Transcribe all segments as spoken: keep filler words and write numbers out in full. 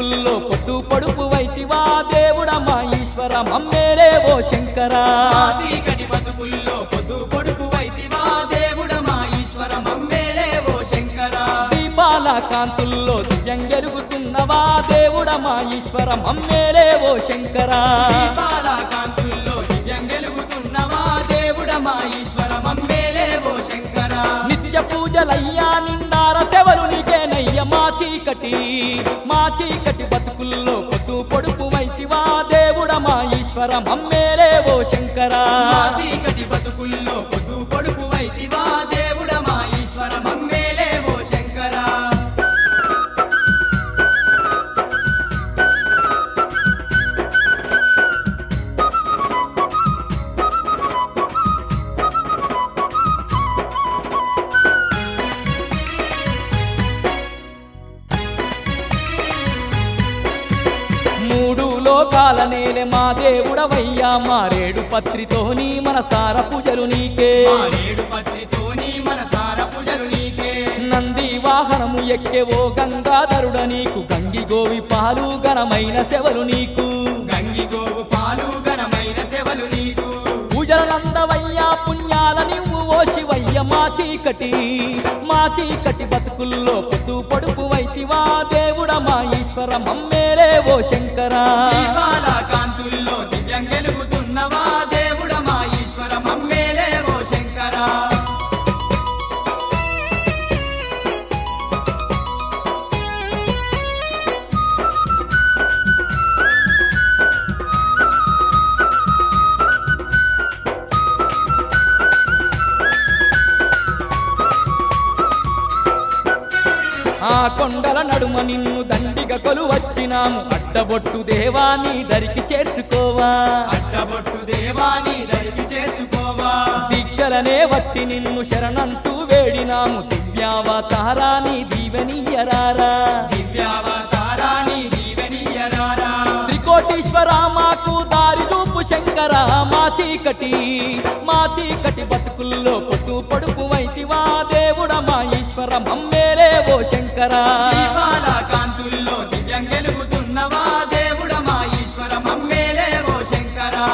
బతుకుల్లో పొద్దు పొడుపు వైతివా దేవుడా మా ఈశ్వర మమ్మేలే ఓ శంకరా చీకటి బతుకుల్లో పొద్దు పొడుపు వైతివా దేవుడా మా ఈశ్వర మమ్మేలే ఓ శంకరా దీపాల కాంతుల్లో దివ్యం గెలుగుతున్నవా దేవుడా మా ఈశ్వర మమ్మేలే ఓ శంకరా దీపాల కాంతుల్లో దివ్యం గెలుగుతున్నవా దేవుడా మా ఈశ్వర మమ్మేలే ఓ శంకరా నిత్య పూజలయ్యా నిండార సేవలు నీకేనయ్య మా చీకటి మా చీకటి బతుకుల్లో పొద్దు పొడుపు వైతివా దేవుడా మా ఈశ్వర మమ్మేలే ఓ శంకరా చీకటి బతుకుల్లో పొద్దు పొడుపు వైతివా దేవుడా మా ఈశ్వర మమ్మేలే ఓ శంకరా మూడు లోకాల నేలే మా దేవుడవయ్యా మారేడు పత్రితోని మన సార పూజలు నీకే మారేడు పత్రితోని మన సార పూజలు నీకే నంది వాహనము ఎక్కే ఓ గంగాధరుడ నీకు గంగి గోవి పాలు ఘనమైన సేవలు నీకు గంగి గోవు పాలు ఘనమైన సేవలు నీకు పూజలందవయ్యా పుణ్యాల నువ్వు ఓ శివయ్య మా చీకటి మా చీకటి బతుకుల్లో పొద్దు పొడుపు వైతివా దేవుడా మా ఈశ్వర మమ్మేలే ఓ శంకరా దీపాల కాంతుల్లో దివ్యం గెలుగుతున్నవా దేవుడా మా ఈశ్వర మమ్మేలే ఓ శంకరా ఆ కొండల నడుమ నిన్ను దండిగా కొలువచ్చినాము అడ్డబొట్టు దేవాని దరికి చేర్చుకోవా అడ్డబొట్టు దేవాని దరికి చేర్చుకోవా దీక్షలనే వట్టి నిన్ను శరణంటూ వేడినాము దివ్యావతారాని దీవెనీయరారా దివ్యావతారాని దీవెనీయరారా త్రికోటీశ్వర మాకు దారి చూపు శంకర మా చీకటి మా చీకటి బతుకుల్లో పొద్దు పొడుపు వైతివా దేవుడా మా ఈశ్వర మమ్మేలే ఓ శంకరా దీపాల కాంతుల్లో దివ్యం గెలుగుతున్నవా దేవుడా మా ఈశ్వర మమ్మేలే ఓ శంకరా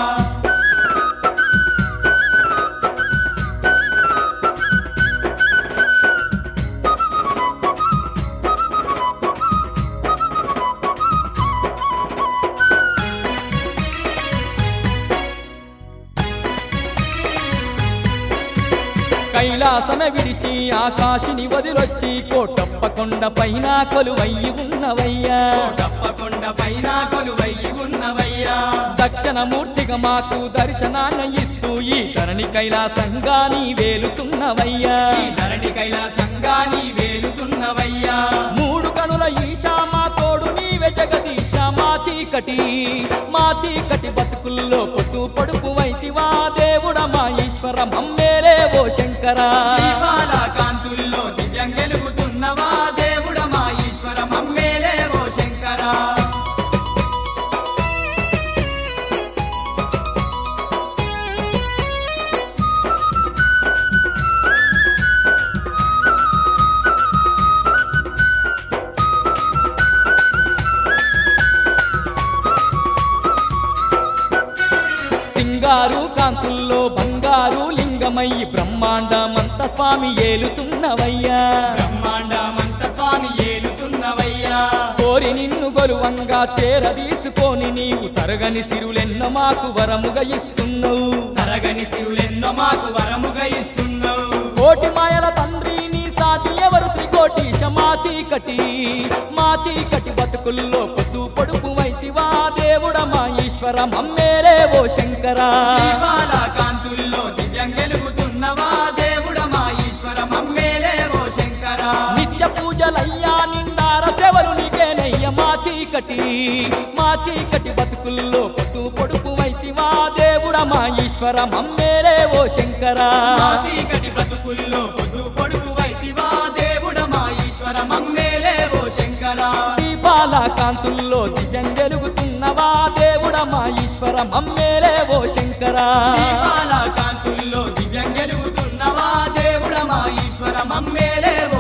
కైలాసమే విడిచి ఆకాశిని వదిలొచ్చి కోటప్ప కొండ పైన కొలువయ్యి ఉన్నవయ్యా తప్పకొండ పైన కొలువయ్యి ఉన్నవయ్యా దక్షిణమూర్తిగా మాకు దర్శనాన్ని ఇస్తూ ఈ ధరణి కైలాసంగా నీ వేలుతున్నవయ్యా ఈ ధరణి కైలాసంగా నీ వేలుతున్నవయ్యా మూడు కనుల ఈశా మా తోడు నీవే జగదీశ మా చీకటి మా చీకటి బతుకుల్లో పొద్దు పొడుపు వైతివా దేవుడా మా ఈశ్వర మమ్మేలే ఓ శంకరా దీపాల కాంతుల్లో దివ్యం గెలుగుతున్నవా దేవుడా మా ఈశ్వర మమ్మేలే ఓ శంకరా సింగారు కాంతుల్లో బంగారు లింగమయ్యి బ్రహ్మాండమంత స్వామి ఏలుతున్నవయ్యా బ్రహ్మాండమంత స్వామి ఏలుతున్నవయ్యా కోరి నిన్ను గొలువంగా చేరదీసుకొని నీవు తరగని సిరులెన్న మాకు వరముగా ఇస్తున్నావు తరగని సిరులెన్నో మాకు వరముగా ఇస్తున్నావు కోటి మాయల తండ్రి నీ సాటి ఎవరు త్రికోటీశ మా చీకటి మా చీకటి బతుకుల్లో పొద్దు పొడుపు వైతివా దేవుడా మా ఈశ్వర మమ్మేలే ఓ శంకరా దీపాల కాంతుల్లో దివ్యం గెలుగుతున్నవా దేవుడా మా ఈశ్వర మమ్మేలే ఓ శంకరా నిత్య పూజలయ్యా నిండార సేవలు నీకేనయ్య మా చీకటి మా చీకటి బతుకుల్లో పొద్దు పొడుపు వైతివా దేవుడా మా ఈశ్వర మమ్మేలే ఓ శంకరా మా చీకటి బతుకుల్లో పొద్దు పొడుపు వైతివా దేవుడా మా ఈశ్వర మమ్మేలే ఓ శంకరా దీపాల కాంతుల్లో దివ్యం గెలుగుతున్నవా దేవుడా మా ఈశ్వర మమ్మేలే ఓ శంకరా దీపాల కాంతుల్లో దివ్యం గెలుగుతున్నవా దేవుడా మా ఈశ్వర మమ్మేలే